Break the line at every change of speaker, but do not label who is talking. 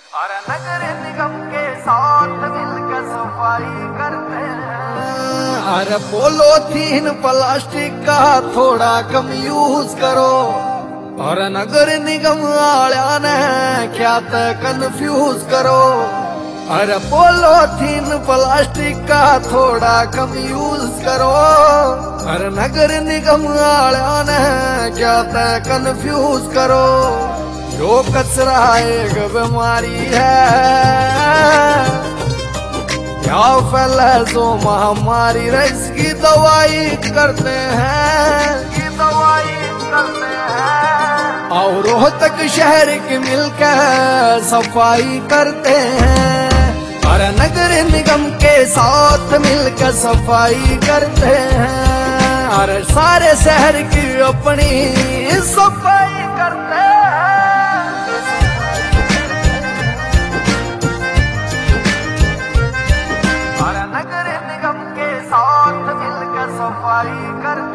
और नगर निगम के साथ मिलकर सफाई करते हैं। अरे पॉलीथीन प्लास्टिक का थोड़ा कम यूज करो। और नगर निगम वाल्या ने क्या तो कन्फ्यूज करो। अरे पॉलीथीन प्लास्टिक का थोड़ा कम यूज करो। अरे नगर निगम वाल्या ने क्या तो कन्फ्यूज करो। जो कचरा एक बीमारी है, क्या फैले जो महामारी है, इसकी दवाई करते हैं, इसकी दवाई करते हैं। और रोहतक शहर की मिलकर सफाई करते हैं। और नगर निगम के साथ मिलकर सफाई करते हैं। और सारे शहर की अपनी सफाई करते हैं। और नगर निगम के साथ मिलकर सफाई करते हैं।